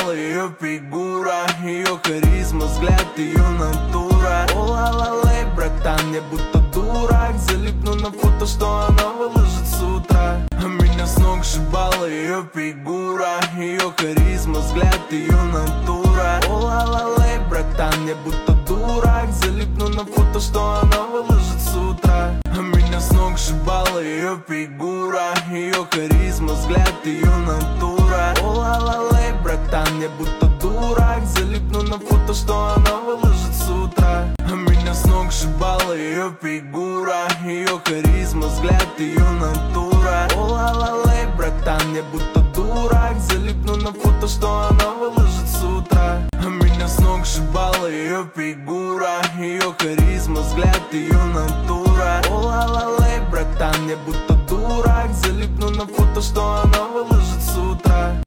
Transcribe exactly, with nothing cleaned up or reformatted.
сшибала ее фигура, ее харизма, взгляд, ее натура. О-ла-ла-лей, братан, я будто дурак, залипну на фото, что она выложит с утра. А меня с ног сшибала ее фигура, ее харизма, взгляд, ее натура. О-ла-ла-лей, братан, я будто дурак, залипну на фото, что она выложит с утра. А меня с ног сшибала ее фигура, ее харизма, взгляд, ее натура. О-ла-ла-лей, братан, я будто дурак, залипну на фото, что она выложит с утра. А меня с ног сшибала ее фигура, ее харизма, взгляд, ее натура. О-ла-ла-лей, братан, я будто дурак, залипну на фото, что она выложит с утра. А меня с ног сшибала ее фигура, ее харизма, взгляд, ее натура. О-ла-ла-лей, братан, я будто дурак, залипну на фото, что она выложит с утра.